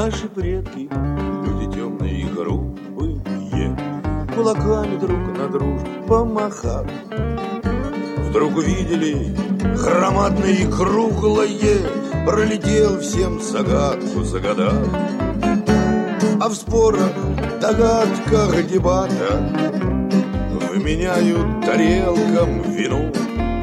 Наши предки, люди темные и грубые, кулаками друг на дружку помахав, вдруг увидели громадное и круглое, пролетел всем загадку загадав. А в спорах, догадках, дебатах вменяют тарелкам вину,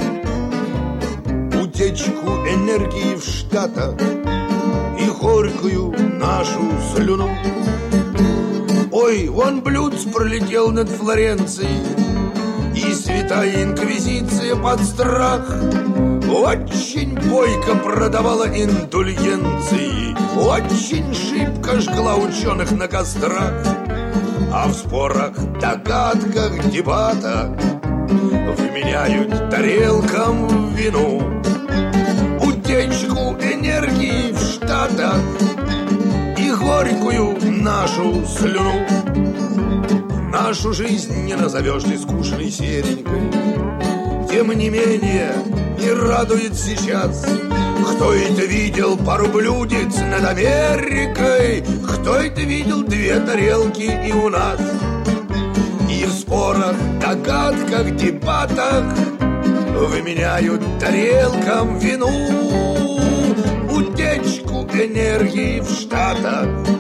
утечку энергии в Штатах и горькую нашу слюну. Ой, вон Блюдц пролетел над Флоренцией, и святая инквизиция под страх очень бойко продавала индульгенции, очень шибко жгла ученых на кострах. А в спорах, догадках, дебатах вменяют тарелкам вину, утечку энергии в Штатах и горькую нашу слюну. Нашу жизнь не назовешь ты скучной серенькой, тем не менее не радует сейчас. Кто это видел пару блюдец над Америкой? Кто это видел две тарелки и у нас? И в спорах, догадках, дебатах вменяют тарелкам вину, утечку энергии в Штатах